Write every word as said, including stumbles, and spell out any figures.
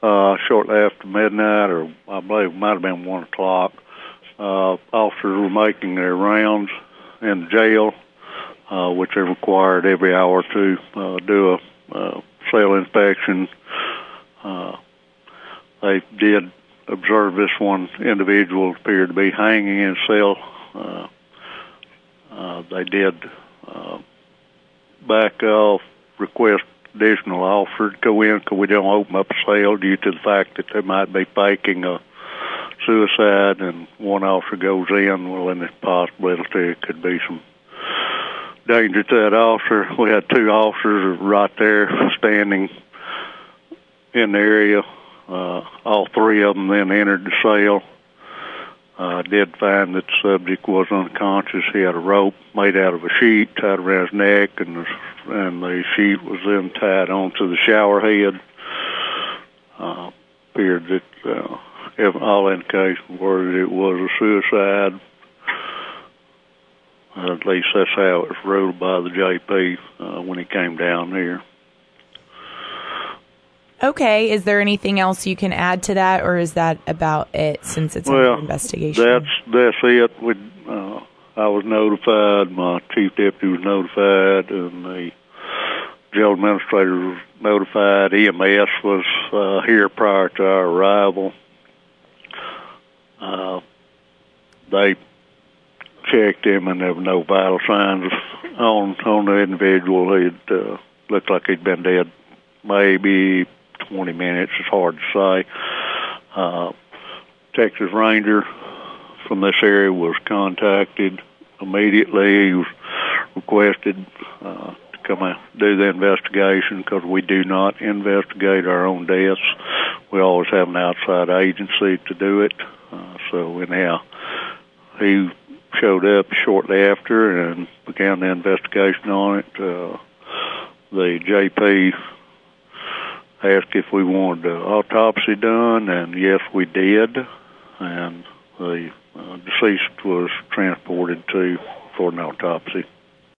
uh, shortly after midnight, or I believe it might have been one o'clock. Uh, officers were making their rounds in the jail, uh, which they required every hour to uh, do a uh, cell inspection. Uh, they did observe this one individual appeared to be hanging in a cell. Uh, uh, they did uh, back off, request additional officers to go in because we don't open up a cell due to the fact that they might be faking a suicide, and one officer goes in, well, then there's a possibility it could be some danger to that officer. We had two officers right there standing in the area. Uh, all three of them then entered the cell. I uh, did find that the subject was unconscious. He had a rope made out of a sheet tied around his neck, and the, and the sheet was then tied onto the shower head. Uh, appeared that uh, if all indications were that it was a suicide. Uh, at least that's how it was ruled by the J P uh, when he came down here. Okay, is there anything else you can add to that, or is that about it since it's well, under investigation? That's that's it. We, uh, I was notified, my chief deputy was notified, and the jail administrator was notified. E M S was uh, here prior to our arrival. Uh, they checked him, and there were no vital signs on on the individual. He uh, looked like he'd been dead maybe twenty minutes. It's hard to say. Uh, Texas Ranger from this area was contacted immediately. He was requested uh, to come out do the investigation because we do not investigate our own deaths. We always have an outside agency to do it. Uh, so anyhow, he showed up shortly after and began the investigation on it. Uh, the J P asked if we wanted an autopsy done, and yes, we did. And the uh, deceased was transported to for an autopsy.